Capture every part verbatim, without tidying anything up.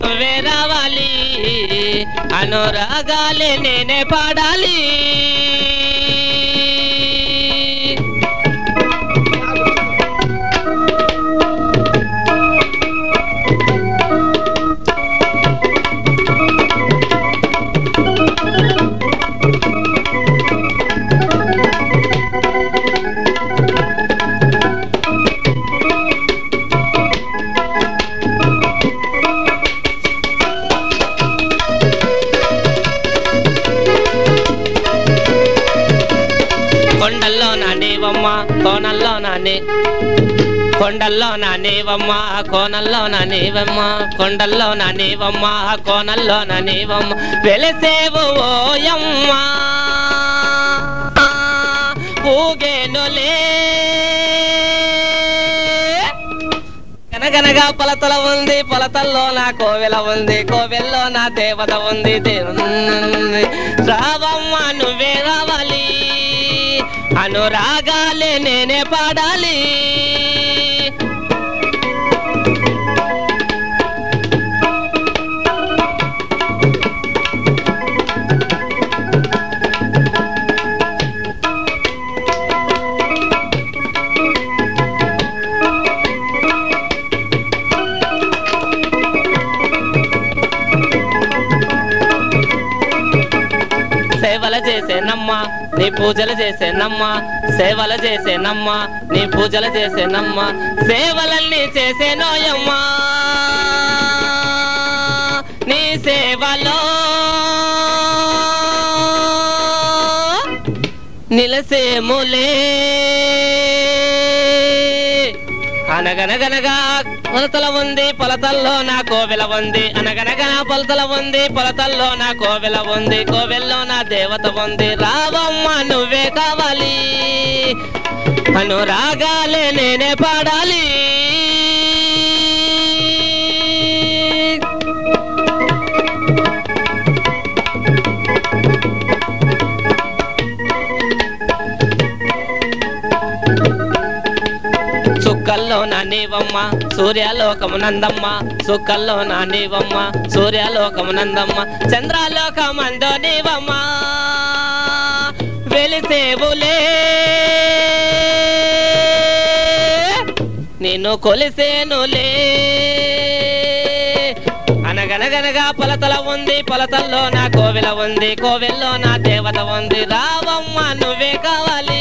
నువ్వే రావాలి అనురాగాలే నేనే పాడాలి కొండల్లో నానేవమ్మ కోనల్లో నానే కొండల్లో నానేవమ్మ కోనల్లో నానేవమ్మ కొండల్లో నానేవమ్మ కోనల్లో నానేవమ్మ వెలసేవు ఓయమ్మ ఊగేనులే గనగనగా పొలతల ఉంది పొలతల్లో నా కోవెల ఉంది కోవెల్లో నా దేవత ఉంది దేవుంది రావమ్మ నువ్వే రావాలి అనురాగాలే నేనే పాడాలి సేవలు చేసేనమ్మా నీ పూజలు చేసేనమ్మా సేవలు చేసేనమ్మా నీ పూజలు చేసేనమ్మా సేవలన్నీ చేసేనోయమ్మా నీ సేవలో నిలసేములే అనగనగనగా పొలతల ఉంది పొలతల్లో నా కోవెల ఉంది అనగనగా పొలతల ఉంది పొలతల్లో నా కోవెల ఉంది కోవెల్లో నా దేవత ఉంది రావమ్మ నువ్వే కావాలి అనురాగాలే నేనే పాడాలి సుక్కల్లో నా నీవమ్మ సూర్యలోకమునందమ్మ సుక్కల్లో నా నీవమ్మ సూర్యలోకమునందమ్మ చంద్రలోకమందో నీవమ్మ వెలిసేవులే నిన్ను కొలిసేనులే అనగనగనగా పొలతల ఉంది పొలతల్లో నా కోవెల ఉంది కోవెల్లో నా దేవత ఉంది రావమ్మ నువ్వే కావాలి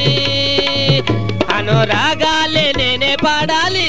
అనురాగాలే నేనే పాడాలి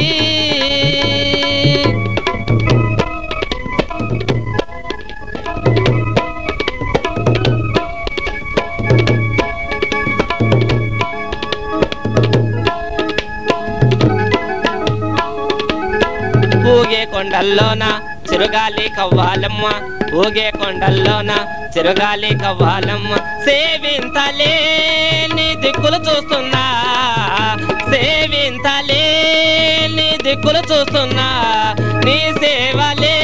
ఊగే కొండల్లోన చిరుగాలి కవ్వాలమ్మ ఊగే కొండల్లోన చిరుగాలి కవ్వాలమ్మ సేవింతలే నీ దిక్కులు చూస్తున్నా సేవింతలే నీ దిక్కులు చూస్తున్నా నీ సేవలే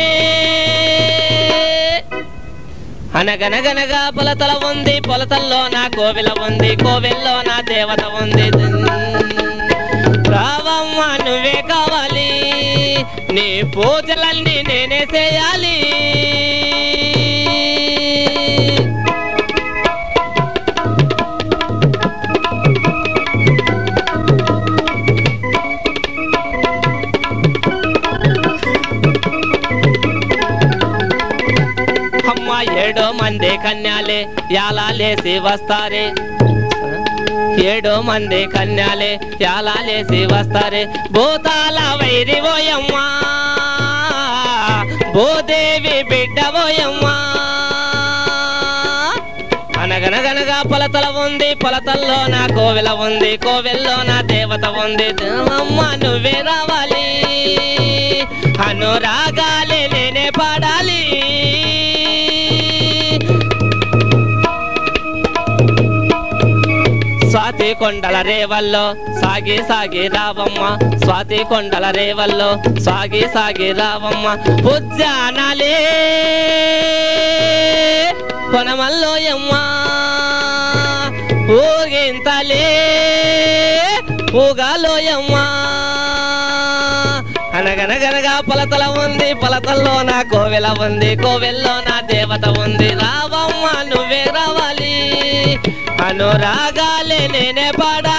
అనగనగనగా పొలతల ఉంది పొలతల్లో నా కోవెల ఉంది కోవెల్లో నా దేవత ఉంది రావమ్మ నువ్వే కావాలి నీ పూజలన్నీ నేనే చేయాలి అమ్మ ఏడో మంది కన్యాలే యాలాలేసి వస్తారే ఏడో మంది కన్యాలే యాలాలేసి వస్తారే భూతాల వైరి ఓయమ్మా భూదేవి బిడ్డ ఓయమ్మా అనగనగనగా పొలతల ఉంది పొలతల్లో నా కోవెల ఉంది కోవెల్లో నా దేవత ఉంది అమ్మ నువ్వే రావాలి అనురాగాలే నేనే పాడాలి స్వాతి కొండల రేవల్లో సాగి సాగి రావమ్మ స్వాతి కొండల రేవల్లో సాగి సాగి రావమ్మ ఉద్యానాలే పొనమల్లోయమ్మ ఊగింతలే ఊగాలోయమ్మ అనగనగనగా పొలతల ఉంది పొలతల్లో నా కోవెల ఉంది కోవెల్లో నా దేవత ఉంది రావమ్మ నువ్వే రావాలి అనురాగాలే నేనే పాడా